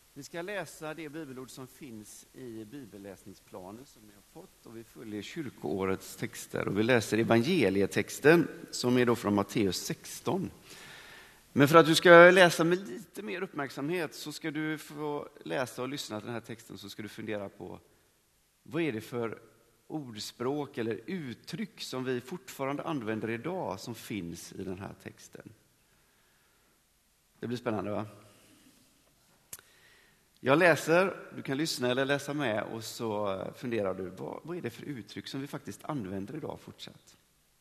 Vi ska läsa det bibelord som finns i bibelläsningsplanen som ni har fått, och vi följer kyrkoårets texter. Och vi läser evangelietexten som är då från Matteus 16. Men för att du ska läsa med lite mer uppmärksamhet så ska du få läsa och lyssna till den här texten, så ska du fundera på vad är det för ordspråk eller uttryck som vi fortfarande använder idag som finns i den här texten. Det blir spännande, va? Jag läser, du kan lyssna eller läsa med, och så funderar du, vad är det för uttryck som vi faktiskt använder idag fortsatt.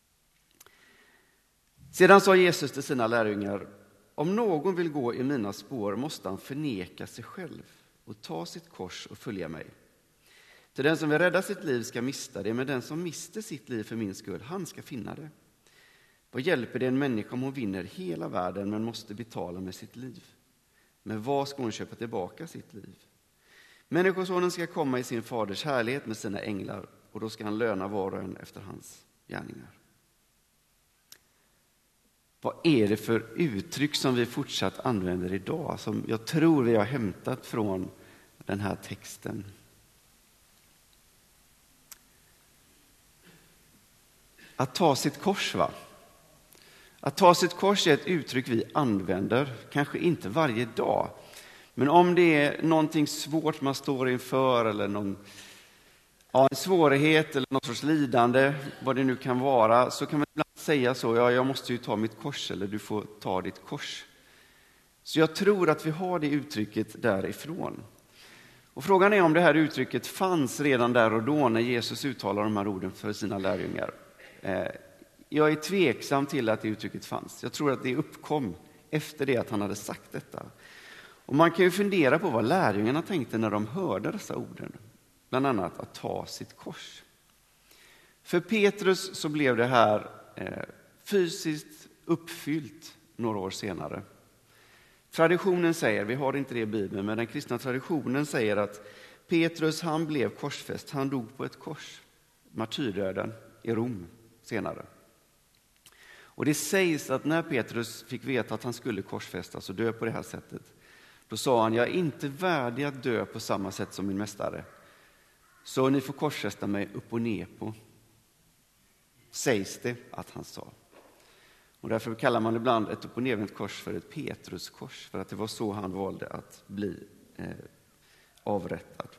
Sedan sa Jesus till sina lärjungar: om någon vill gå i mina spår måste han förneka sig själv och ta sitt kors och följa mig. Till den som vill rädda sitt liv ska mista det, men den som mister sitt liv för min skull, han ska finna det. Vad hjälper det en människa om hon vinner hela världen men måste betala med sitt liv? Men vad ska hon köpa tillbaka sitt liv? Människosonen ska komma i sin faders härlighet med sina änglar, och då ska han löna var och en efter hans gärningar. Vad är det för uttryck som vi fortsatt använder idag, som jag tror vi har hämtat från den här texten? Att ta sitt kors, va? Att ta sitt kors är ett uttryck vi använder, kanske inte varje dag. Men om det är någonting svårt man står inför, eller en svårighet eller något sorts lidande, vad det nu kan vara, så kan man ibland säga så: ja, jag måste ju ta mitt kors, eller du får ta ditt kors. Så jag tror att vi har det uttrycket därifrån. Och frågan är om det här uttrycket fanns redan där och då när Jesus uttalar de här orden för sina lärjungar. Jag är tveksam till att det uttrycket fanns. Jag tror att det uppkom efter det att han hade sagt detta. Och man kan ju fundera på vad lärjungarna tänkte när de hörde dessa orden. Bland annat att ta sitt kors. För Petrus så blev det här fysiskt uppfyllt några år senare. Traditionen säger, vi har inte det i Bibeln, men den kristna traditionen säger att Petrus, han blev korsfäst. Han dog på ett kors, martyrdöden i Rom senare. Och det sägs att när Petrus fick veta att han skulle korsfästas och dö på det här sättet, då sa han: jag är inte värdig att dö på samma sätt som min mästare. Så ni får korsfästa mig upp och ner på. Sägs det att han sa. Och därför kallar man ibland ett upp och nervänt kors för ett Petruskors, för att det var så han valde att bli avrättad.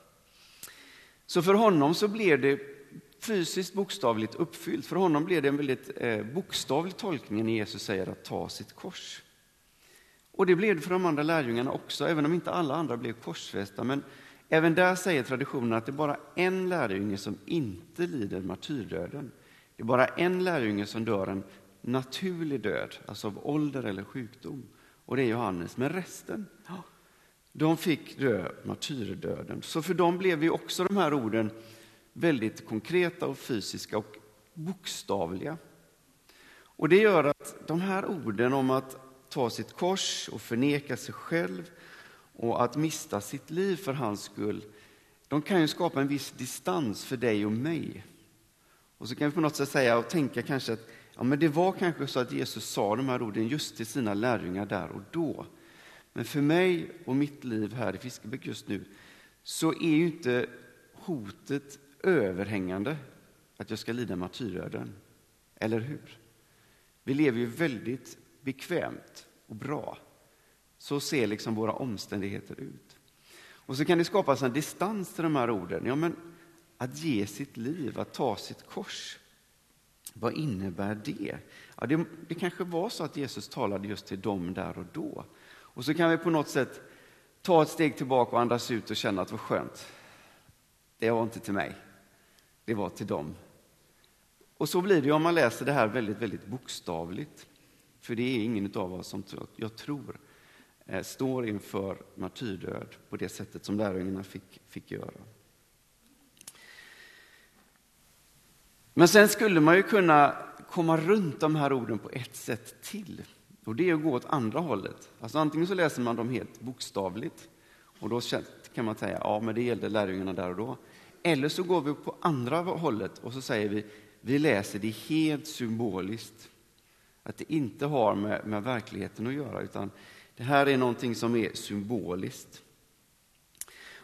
Så för honom så blev det fysiskt bokstavligt uppfyllt. För honom blev det en väldigt bokstavlig tolkning när Jesus säger att ta sitt kors. Och det blev det för de andra lärjungarna också, även om inte alla andra blev korsfästa. Men även där säger traditionen att det är bara en lärjunge som inte lider martyrdöden. Det är bara en lärjunge som dör en naturlig död, alltså av ålder eller sjukdom. Och det är Johannes. Men resten, de fick dö martyrdöden. Så för dem blev ju också de här orden väldigt konkreta och fysiska och bokstavliga. Och det gör att de här orden om att ta sitt kors och förneka sig själv och att mista sitt liv för hans skull, de kan ju skapa en viss distans för dig och mig. Och så kan vi på något sätt säga och tänka kanske att men det var kanske så att Jesus sa de här orden just till sina lärjungar där och då. Men för mig och mitt liv här i Fiskebäck just nu så är ju inte hotet överhängande att jag ska lida martyrdöden. Eller hur? Vi lever ju väldigt bekvämt och bra. Så ser liksom våra omständigheter ut. Och så kan det skapas en distans till de här orden. Ja, men att ge sitt liv, att ta sitt kors. Vad innebär det? Ja, det kanske var så att Jesus talade just till dem där och då. Och så kan vi på något sätt ta ett steg tillbaka och andas ut och känna att vad skönt. Det var inte till mig. Det var till dem. Och så blir det om man läser det här väldigt, väldigt bokstavligt. För det är ingen av oss som jag tror står inför martyrdöd på det sättet som lärjungarna fick göra. Men sen skulle man ju kunna komma runt de här orden på ett sätt till. Och det är att gå åt andra hållet. Alltså antingen så läser man dem helt bokstavligt. Och då kan man säga, ja men det gällde lärjungarna där och då. Eller så går vi på andra hållet och så säger vi läser det helt symboliskt. Att det inte har med verkligheten att göra, utan det här är någonting som är symboliskt.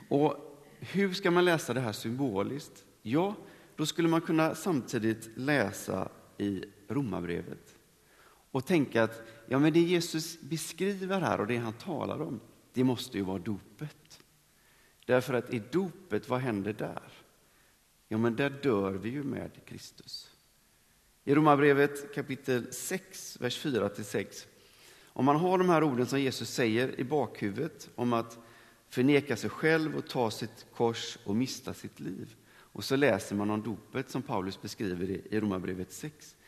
Och hur ska man läsa det här symboliskt? Ja, då skulle man kunna samtidigt läsa i Romarbrevet och tänka att ja, men det Jesus beskriver här och det han talar om, det måste ju vara dopet. Därför att i dopet, vad händer där? Ja, men där dör vi ju med Kristus. I Romarbrevet kapitel 6, vers 4-6. Om man har de här orden som Jesus säger i bakhuvudet om att förneka sig själv och ta sitt kors och mista sitt liv. Och så läser man om dopet som Paulus beskriver i Romarbrevet 6.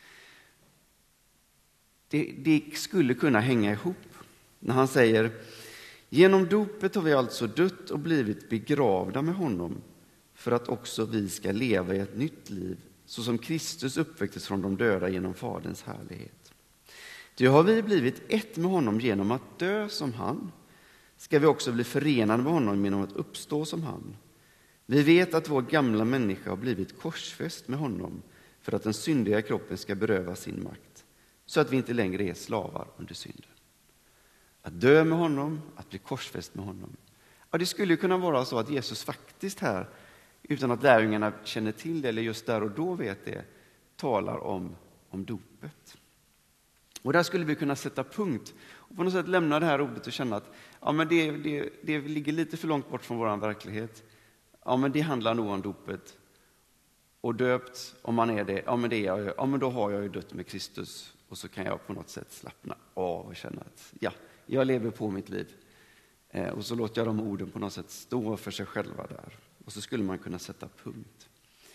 Det skulle kunna hänga ihop när han säger: genom dopet har vi alltså dött och blivit begravda med honom för att också vi ska leva i ett nytt liv så som Kristus uppväcktes från de döda genom Faderns härlighet. Ty har vi blivit ett med honom genom att dö som han, ska vi också bli förenade med honom genom att uppstå som han. Vi vet att vår gamla människa har blivit korsfäst med honom för att den syndiga kroppen ska beröva sin makt, så att vi inte längre är slavar under synden. Att dö med honom, att bli korsfäst med honom. Ja, det skulle kunna vara så att Jesus faktiskt här, utan att lärjungarna känner till det eller just där och då vet det, talar om dopet. Och där skulle vi kunna sätta punkt och på något sätt lämna det här ordet och känna att ja, men det ligger lite för långt bort från vår verklighet. Ja, men det handlar nog om dopet. Och döpt, om man är det, ja men det är jag, ja men då har jag ju dött med Kristus. Och så kan jag på något sätt slappna av och känna att ja, jag lever på mitt liv. Och så låter jag de orden på något sätt stå för sig själva där. Och så skulle man kunna sätta punkt.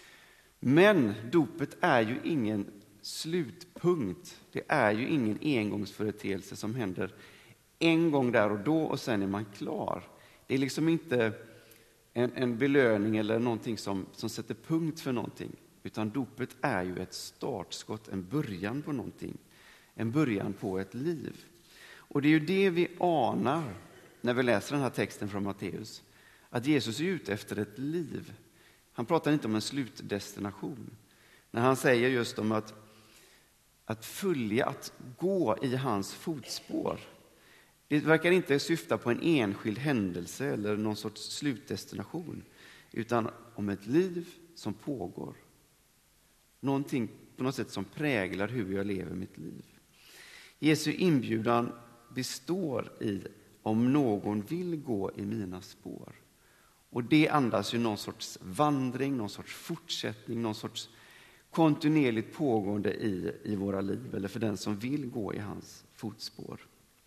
Men dopet är ju ingen slutpunkt. Det är ju ingen engångsföreteelse som händer en gång där och då och sen är man klar. Det är liksom inte en belöning eller någonting som sätter punkt för någonting. Utan dopet är ju ett startskott, en början på någonting. En början på ett liv. Och det är ju det vi anar när vi läser den här texten från Matteus. Att Jesus är ute efter ett liv. Han pratar inte om en slutdestination. När han säger just om att följa, att gå i hans fotspår. Det verkar inte syfta på en enskild händelse eller någon sorts slutdestination. Utan om ett liv som pågår. Någonting på något sätt som präglar hur jag lever mitt liv. Jesu inbjudan består i om någon vill gå i mina spår. Och det andas ju någon sorts vandring, någon sorts fortsättning, någon sorts kontinuerligt pågående i våra liv. Eller för den som vill gå i hans fotspår.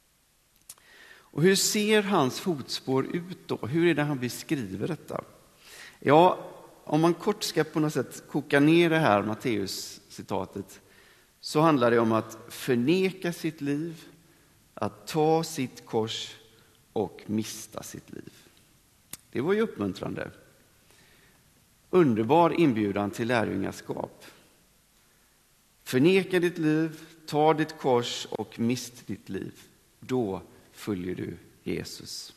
Och hur ser hans fotspår ut då? Hur är det han beskriver detta? Ja, om man kort ska på något sätt koka ner det här Matteus-citatet så handlar det om att förneka sitt liv, att ta sitt kors och mista sitt liv. Det var ju uppmuntrande. Underbar inbjudan till lärjungaskap. Förneka ditt liv, ta ditt kors och mist ditt liv. Då följer du Jesus.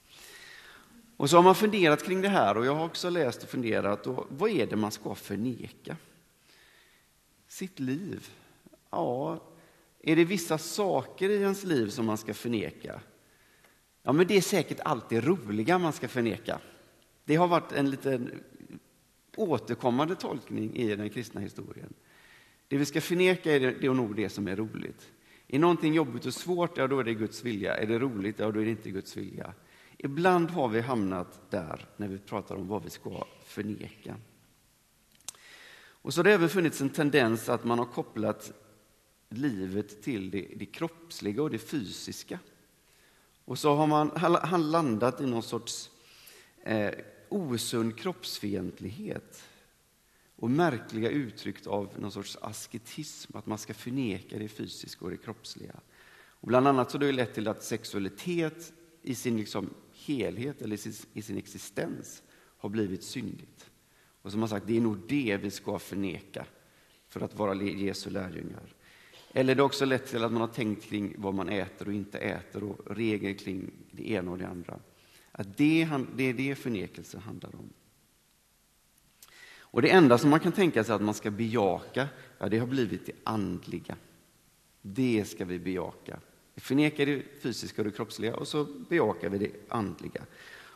Och så har man funderat kring det här och jag har också läst och funderat. Och vad är det man ska förneka? Sitt liv. Ja, är det vissa saker i ens liv som man ska förneka? Ja, men det är säkert alltid roliga man ska förneka. Det har varit en liten återkommande tolkning i den kristna historien. Det vi ska förneka är nog det som är roligt. Är någonting jobbigt och svårt, ja då är det Guds vilja. Är det roligt, ja då är det inte Guds vilja. Ibland har vi hamnat där när vi pratar om vad vi ska förneka. Och så har det även funnits en tendens att man har kopplat livet till det kroppsliga och det fysiska. Och så har han landat i någon sorts osund kroppsfientlighet och märkliga uttryck av någon sorts asketism, att man ska förneka det fysiska och det kroppsliga. Och bland annat så har det lett till att sexualitet i sin liksom helhet eller i sin existens har blivit syndigt. Och som har sagt, det är nog det vi ska förneka för att vara Jesu lärjungar. Eller det har också lett till att man har tänkt kring vad man äter och inte äter och regler kring det ena och det andra. Att det är det förnekelsen handlar om. Och det enda som man kan tänka sig att man ska bejaka, ja, det har blivit det andliga. Det ska vi bejaka. Vi förnekar det fysiska och det kroppsliga och så bejakar vi det andliga.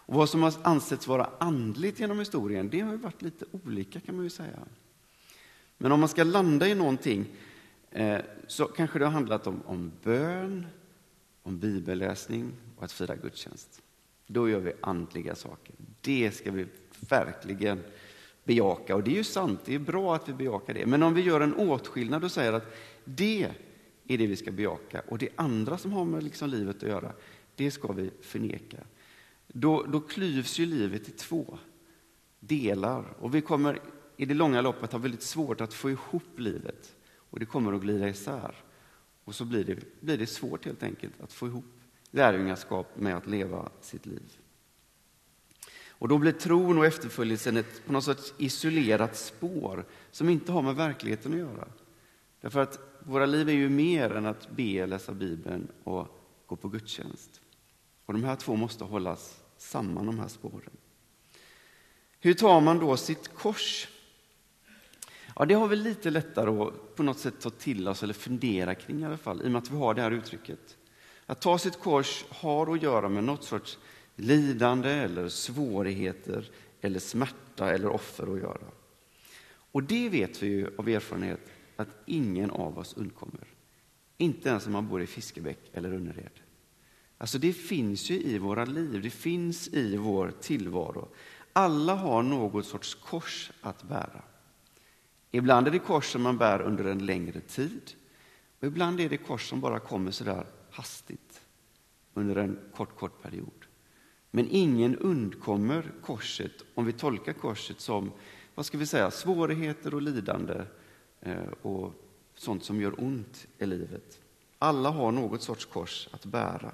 Och vad som har ansetts vara andligt genom historien, det har ju varit lite olika kan man ju säga. Men om man ska landa i någonting så kanske det har handlat om bön, om bibelläsning och att fira gudstjänst. Då gör vi andliga saker. Det ska vi verkligen bejaka. Och det är ju sant, det är bra att vi bejakar det. Men om vi gör en åtskillnad och säger att det är det vi ska bejaka och det andra som har med liksom livet att göra, det ska vi förneka. Då klyvs ju livet i två delar. Och vi kommer i det långa loppet ha väldigt svårt att få ihop livet. Och det kommer att glida isär. Och så blir det svårt helt enkelt att få ihop lärjungaskap med att leva sitt liv. Och då blir tron och efterföljelsen på något sorts isolerat spår som inte har med verkligheten att göra. Därför att våra liv är ju mer än att be, läsa Bibeln och gå på gudstjänst. Och de här två måste hållas samman, de här spåren. Hur tar man då sitt kors? Ja, det har vi lite lättare att på något sätt ta till oss eller fundera kring i alla fall, i och med att vi har det här uttrycket. Att ta sitt kors har att göra med något sorts lidande eller svårigheter eller smärta eller offer att göra. Och det vet vi ju av erfarenhet att ingen av oss undkommer. Inte ens om man bor i Fiskebäck eller Önnered. Alltså det finns ju i våra liv, det finns i vår tillvaro. Alla har något sorts kors att bära. Ibland är det kors som man bär under en längre tid. Och ibland är det kors som bara kommer så där hastigt under en kort period. Men ingen undkommer korset om vi tolkar korset som, vad ska vi säga, svårigheter och lidande och sånt som gör ont i livet. Alla har något sorts kors att bära.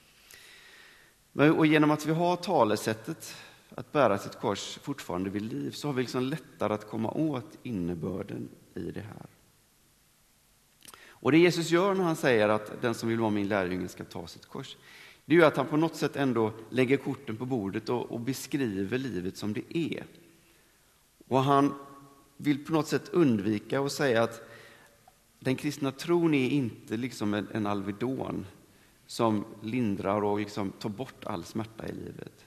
Och genom att vi har talesättet att bära sitt kors fortfarande vid liv så har vi liksom lättare att komma åt innebörden i det här. Och det Jesus gör när han säger att den som vill vara min lärjunge ska ta sitt kors, det är ju att han på något sätt ändå lägger korten på bordet och beskriver livet som det är. Och han vill på något sätt undvika att säga att den kristna tron är inte liksom en Alvedon som lindrar och liksom tar bort all smärta i livet.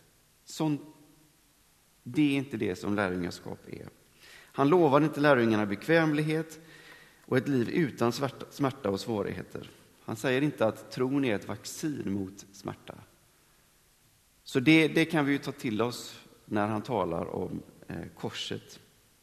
Det är inte det som lärjungaskap är. Han lovar inte lärjungarna bekvämlighet och ett liv utan smärta och svårigheter. Han säger inte att tron är ett vaccin mot smärta. Så det kan vi ju ta till oss när han talar om korset.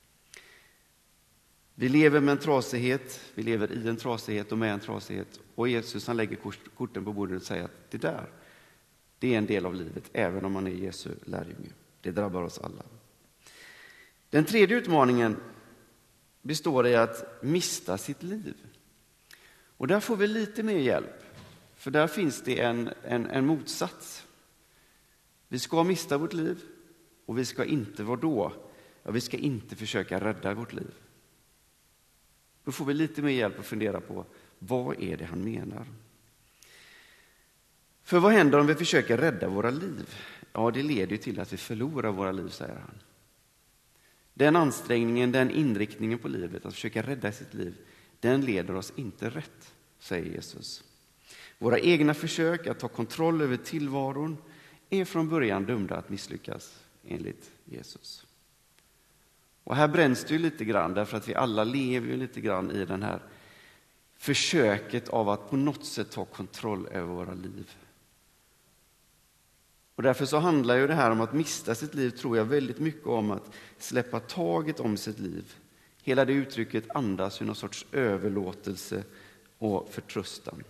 Vi lever med en trasighet, vi lever i en trasighet och med en trasighet. Och Jesus han lägger korten på bordet och säger att det är en del av livet, även om man är Jesu lärjunge. Det drabbar oss alla. Den tredje utmaningen består i att mista sitt liv. Och där får vi lite mer hjälp, för där finns det en motsats. Vi ska mista vårt liv och vi ska inte vi ska inte försöka rädda vårt liv. Då får vi lite mer hjälp att fundera på vad är det han menar. För vad händer om vi försöker rädda våra liv? Ja, det leder ju till att vi förlorar våra liv, säger han. Den ansträngningen, den inriktningen på livet, att försöka rädda sitt liv, den leder oss inte rätt, säger Jesus. Våra egna försök att ta kontroll över tillvaron är från början dömda att misslyckas, enligt Jesus. Och här bränns det ju lite grann, därför att vi alla lever ju lite grann i den här försöket av att på något sätt ta kontroll över våra liv. Och därför så handlar ju det här om att mista sitt liv, tror jag, väldigt mycket om att släppa taget om sitt liv. Hela det uttrycket andas ju någon sorts överlåtelse och förtröstan.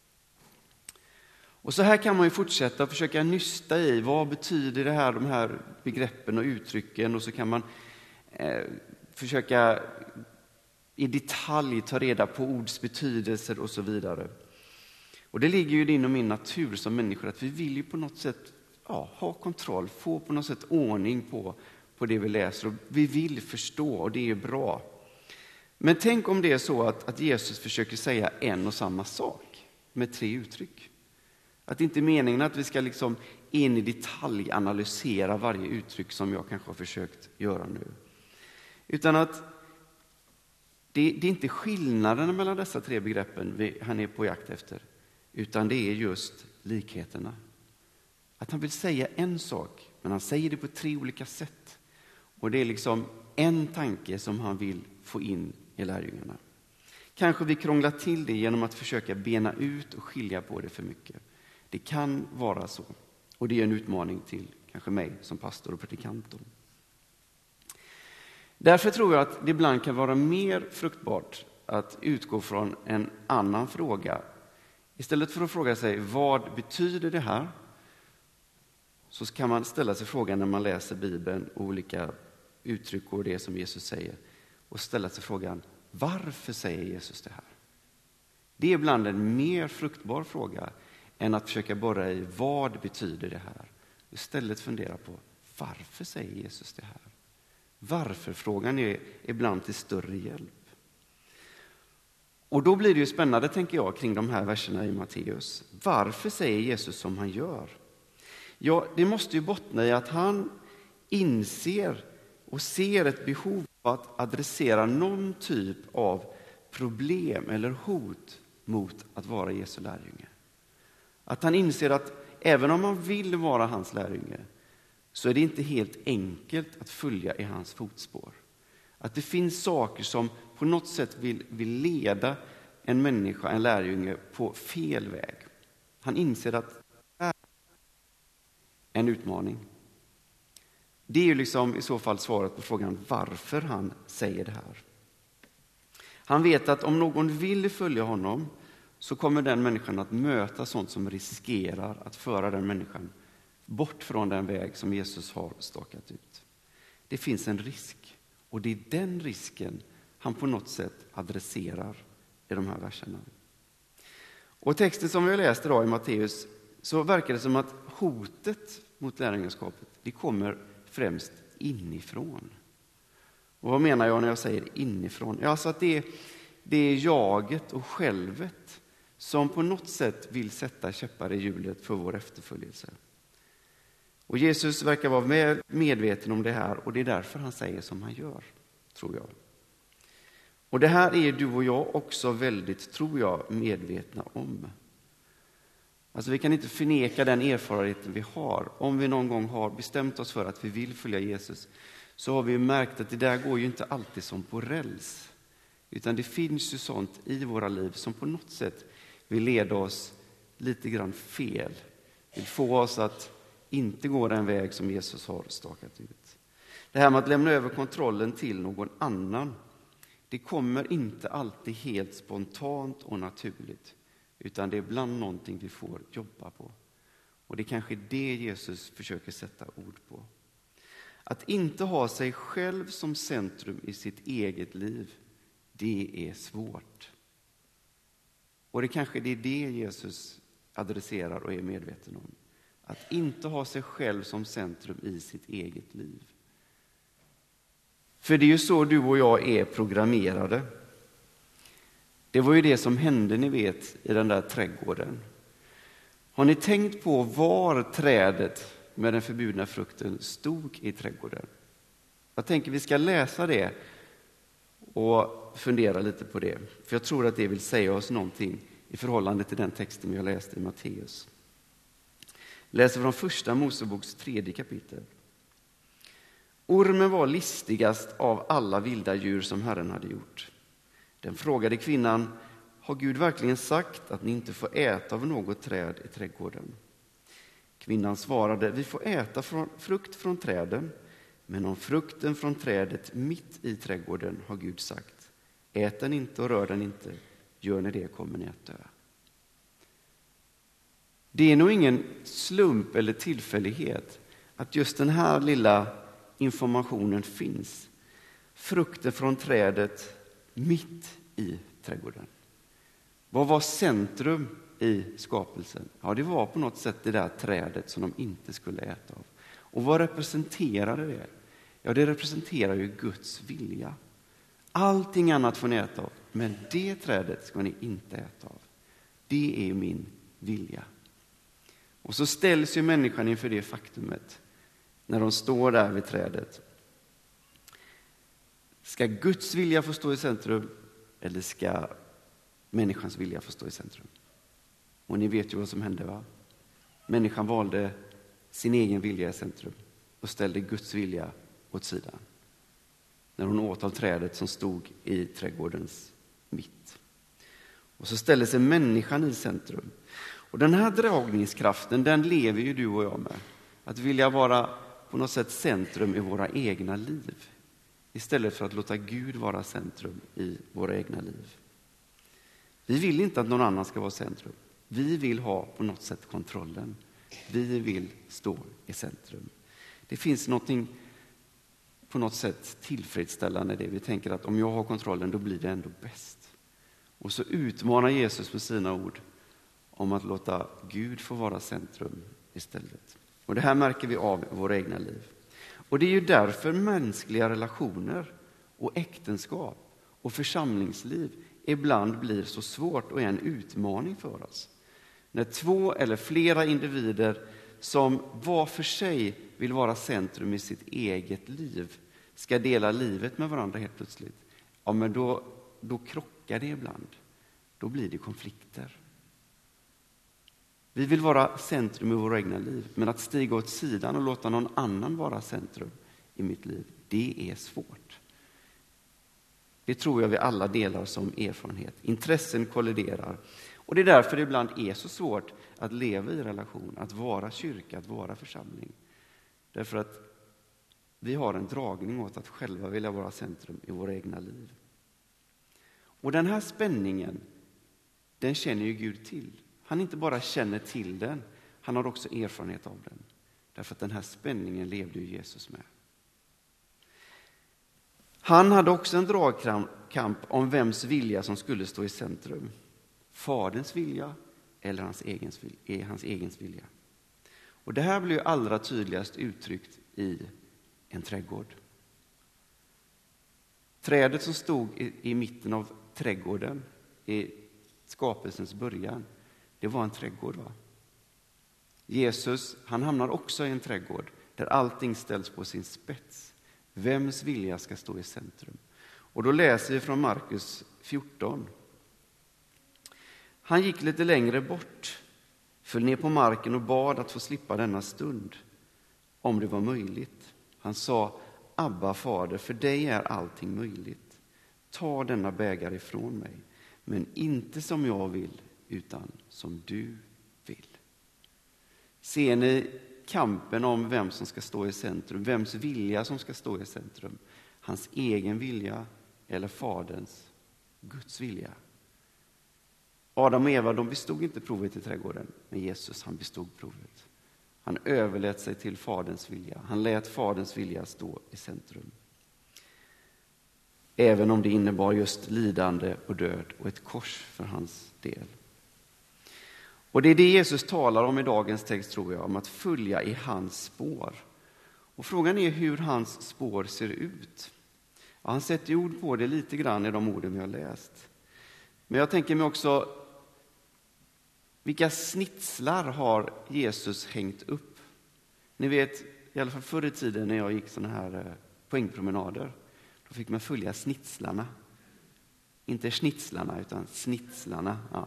Och så här kan man ju fortsätta försöka nysta i vad betyder det här, de här begreppen och uttrycken, och så kan man försöka i detalj ta reda på ords betydelser och så vidare. Och det ligger ju i din och min natur som människor att vi vill ju på något sätt ha kontroll, få på något sätt ordning på det vi läser, och vi vill förstå, och det är bra. Men tänk om det är så att Jesus försöker säga en och samma sak med 3 uttryck. Att det inte är meningen att vi ska liksom in i detalj analysera varje uttryck som jag kanske har försökt göra nu. Utan att det är inte skillnaden mellan dessa 3 begreppen han är på jakt efter, utan det är just likheterna. Att han vill säga en sak Men han säger det på 3 olika sätt. Och det är liksom en tanke som han vill få in i lärjungarna. Kanske vi krånglar till det genom att försöka bena ut och skilja på det för mycket. Det kan vara så. Och det är en utmaning till kanske mig som pastor och predikant. Därför tror jag att det ibland kan vara mer fruktbart att utgå från en annan fråga. Istället för att fråga sig vad betyder det här, så kan man ställa sig frågan när man läser Bibeln och olika uttryck och det som Jesus säger, och ställa sig frågan, varför säger Jesus det här? Det är ibland en mer fruktbar fråga än att försöka borra i vad betyder det här. Istället fundera på, varför säger Jesus det här? Varför-frågan är ibland till större hjälp. Och då blir det ju spännande, tänker jag, kring de här verserna i Matteus. Varför säger Jesus som han gör? Ja, det måste ju bottna i att han inser och ser ett behov av att adressera någon typ av problem eller hot mot att vara Jesu lärjunge. Att han inser att även om man vill vara hans lärjunge, så är det inte helt enkelt att följa i hans fotspår. Att det finns saker som på något sätt vill leda en människa, en lärjunge, på fel väg. Han inser att det är en utmaning. Det är ju liksom i så fall svaret på frågan varför han säger det här. Han vet att om någon vill följa honom, så kommer den människan att möta sånt som riskerar att föra den människan bort från den väg som Jesus har stakat ut. Det finns en risk, och det är den risken han på något sätt adresserar i de här verserna. Och texten som vi har läst idag i Matteus, så verkar det som att hotet mot lärjungaskapet, det kommer främst inifrån. Och vad menar jag när jag säger inifrån? Ja, alltså att det är jaget och självet som på något sätt vill sätta käppar i hjulet för vår efterföljelse. Och Jesus verkar vara väl medveten om det här, och det är därför han säger som han gör, tror jag. Och det här är du och jag också väldigt, tror jag, medvetna om. Alltså vi kan inte förneka den erfarenheten vi har. Om vi någon gång har bestämt oss för att vi vill följa Jesus, så har vi märkt att det där går ju inte alltid som på räls. Utan det finns ju sånt i våra liv som på något sätt vill leda oss lite grann fel. Vill få oss att inte gå den väg som Jesus har stakat ut. Det här med att lämna över kontrollen till någon annan, det kommer inte alltid helt spontant och naturligt. Utan det är ibland någonting vi får jobba på. Och det är kanske det Jesus försöker sätta ord på. Att inte ha sig själv som centrum i sitt eget liv, det är svårt. Och det kanske är det Jesus adresserar och är medveten om. Att inte ha sig själv som centrum i sitt eget liv. För det är ju så du och jag är programmerade. Det var ju det som hände, ni vet, i den där trädgården. Har ni tänkt på var trädet med den förbjudna frukten stod i trädgården? Jag tänker vi ska läsa det och fundera lite på det. För jag tror att det vill säga oss någonting i förhållande till den texten vi har läst i Matteus. Läser från första Moseboks 3:e kapitel. Ormen var listigast av alla vilda djur som Herren hade gjort. Den frågade kvinnan, har Gud verkligen sagt att ni inte får äta av något träd i trädgården? Kvinnan svarade, vi får äta frukt från träden, men om frukten från trädet mitt i trädgården har Gud sagt, ät den inte och rör den inte, gör ni det kommer ni att dö. Det är nog ingen slump eller tillfällighet att just den här lilla informationen finns. Frukten från trädet mitt i trädgården. Vad var centrum i skapelsen? Ja, det var på något sätt det där trädet som de inte skulle äta av. Och vad representerade det? Ja, det representerar ju Guds vilja. Allting annat får ni äta av, men det trädet ska ni inte äta av. Det är min vilja. Och så ställs ju människan inför det faktumet när de står där vid trädet. Ska Guds vilja få stå i centrum eller ska människans vilja få stå i centrum? Och ni vet ju vad som hände, va? Människan valde sin egen vilja i centrum. och ställde Guds vilja åt sidan. När hon åt av trädet som stod i trädgårdens mitt. Och så ställer sig människan i centrum. Och den här dragningskraften, den lever ju du och jag med. Att vilja vara på något sätt centrum i våra egna liv. Istället för att låta Gud vara centrum i våra egna liv. Vi vill inte att någon annan ska vara centrum. Vi vill ha på något sätt kontrollen. Vi vill stå i centrum. Det finns någonting på något sätt tillfredsställande det. Vi tänker att om jag har kontrollen, då blir det ändå bäst. Och så utmanar Jesus med sina ord om att låta Gud få vara centrum istället. Och det här märker vi av i våra egna liv. Och det är ju därför mänskliga relationer och äktenskap och församlingsliv ibland blir så svårt och är en utmaning för oss. När två eller flera individer som var för sig vill vara centrum i sitt eget liv ska dela livet med varandra helt plötsligt. Ja, men då krockar det ibland. Då blir det konflikter. Vi vill vara centrum i våra egna liv, men att stiga åt sidan och låta någon annan vara centrum i mitt liv, det är svårt. Det tror jag vi alla delar som erfarenhet. Intressen kolliderar. Och det är därför det ibland är så svårt att leva i relation, att vara kyrka, att vara församling. Därför att vi har en dragning åt att själva vilja vara centrum i våra egna liv. Och den här spänningen, den känner ju Gud till. Han inte bara känner till den, han har också erfarenhet av den. Därför att den här spänningen levde ju Jesus med. Han hade också en dragkamp om vems vilja som skulle stå i centrum. Faderns vilja eller hans egen vilja. Och det här blir ju allra tydligast uttryckt i en trädgård. Trädet som stod i mitten av trädgården i skapelsens början, det var en trädgård, va? Jesus, han hamnar också i en trädgård där allting ställs på sin spets. Vems vilja ska stå i centrum? Och då läser vi från Markus 14. Han gick lite längre bort, föll ner på marken och bad att få slippa denna stund, om det var möjligt. Han sa: Abba, fader, för dig är allting möjligt. Ta denna bägare ifrån mig, men inte som jag vill, utan som du vill. Ser ni kampen om vem som ska stå i centrum, vems vilja som ska stå i centrum? Hans egen vilja eller faderns, Guds vilja? Adam och Eva, de bestod inte provet i trädgården, men Jesus, han bestod provet. Han överlät sig till faderns vilja. Han lät faderns vilja stå i centrum. Även om det innebar just lidande och död och ett kors för hans del. Och det är det Jesus talar om i dagens text, tror jag, om att följa i hans spår. Och frågan är hur hans spår ser ut. Ja, han sätter ord på det lite grann i de orden vi har läst. Men jag tänker mig också, vilka snitslar har Jesus hängt upp? Ni vet, i alla fall förr i tiden när jag gick såna här poängpromenader, då fick man följa snitslarna. Inte snitslarna, utan snitslarna. Ja.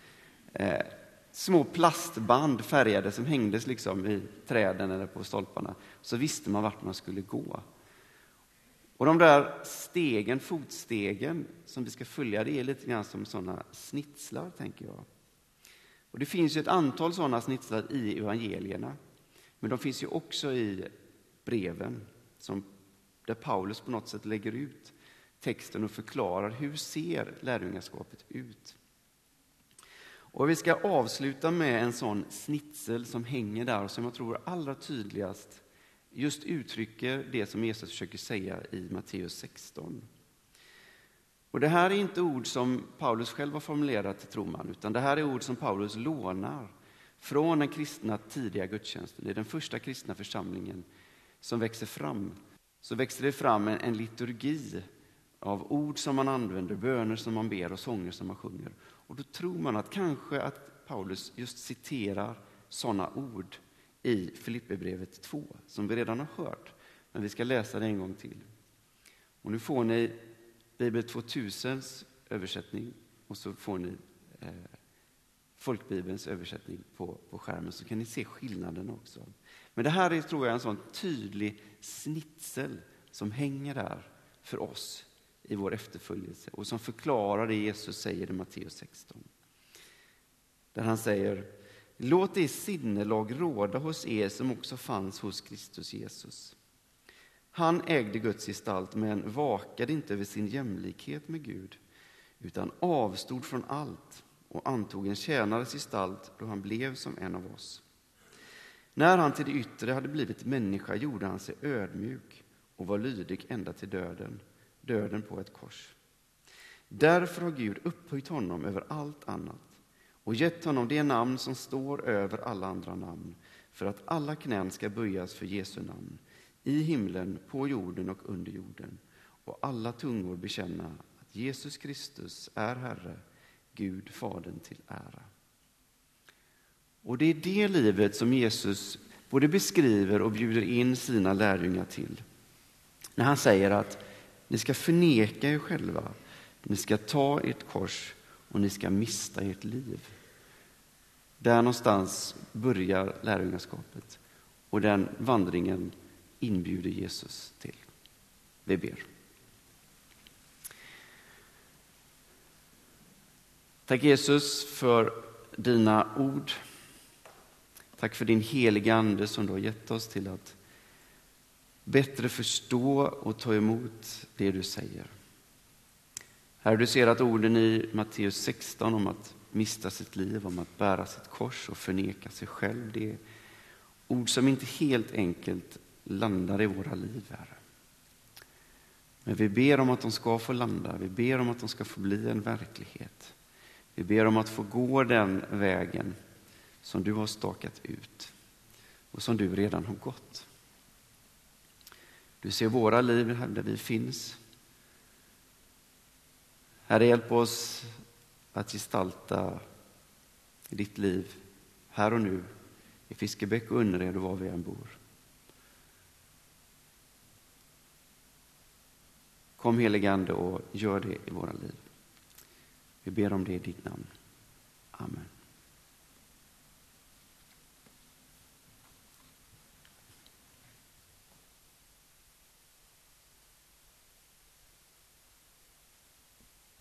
Små plastband färgade som hängdes liksom i träden eller på stolparna. Så visste man vart man skulle gå. Och de där stegen, fotstegen som vi ska följa, det är lite grann som sådana snitslar, tänker jag. Och det finns ju ett antal sådana snitslar i evangelierna. Men de finns ju också i breven där Paulus på något sätt lägger ut texten och förklarar hur ser lärjungaskapet ut. Och vi ska avsluta med en sån snitsel som hänger där och som jag tror allra tydligast just uttrycker det som Jesus försöker säga i Matteus 16. Och det här är inte ord som Paulus själv har formulerat, tror man, utan det här är ord som Paulus lånar från den kristna tidiga gudstjänsten. Det är den första kristna församlingen som växer fram. Så växer det fram en liturgi av ord som man använder, böner som man ber och sånger som man sjunger. Och då tror man att kanske att Paulus just citerar sådana ord i Filipperbrevet 2 som vi redan har hört. Men vi ska läsa det en gång till. Och nu får ni Bibel 2000s översättning och så får ni folkbibelns översättning på skärmen, så kan ni se skillnaden också. Men det här är, tror jag, en sån tydlig snitsel som hänger där för oss i vår efterföljelse och som förklarar det Jesus säger i Matteus 16. Där han säger: låt det sinnelag råda hos er som också fanns hos Kristus Jesus. Han ägde Guds gestalt, men vakade inte över sin jämlikhet med Gud, utan avstod från allt och antog en tjänares gestalt då han blev som en av oss. När han till det yttre hade blivit människa gjorde han sig ödmjuk och var lydig ända till döden på ett kors. Därför har Gud upphöjt honom över allt annat och gett honom det namn som står över alla andra namn, för att alla knän ska böjas för Jesu namn, i himlen, på jorden och under jorden, och alla tungor bekänna att Jesus Kristus är Herre, Gud Fadern till ära. Och det är det livet som Jesus både beskriver och bjuder in sina lärjungar till. När han säger att ni ska förneka er själva, ni ska ta ert kors och ni ska mista ert liv. Där någonstans börjar lärjungaskapet, och den vandringen inbjuder Jesus till. Vi ber. Tack Jesus för dina ord. Tack för din heliga ande som du har gett oss till att bättre förstå och ta emot det du säger. Här du ser att orden i Matteus 16 om att mista sitt liv, om att bära sitt kors och förneka sig själv, det är ord som inte helt enkelt landar i våra liv, Herre. Men vi ber om att de ska få landa, vi ber om att de ska få bli en verklighet. Vi ber om att få gå den vägen som du har stakat ut och som du redan har gått. Du ser våra liv här där vi finns. Herre, hjälp oss att gestalta ditt liv här och nu i Fiskebäck och Önnered och var vi än bor. Kom helige Ande och gör det i våra liv. Vi ber om det i ditt namn. Amen.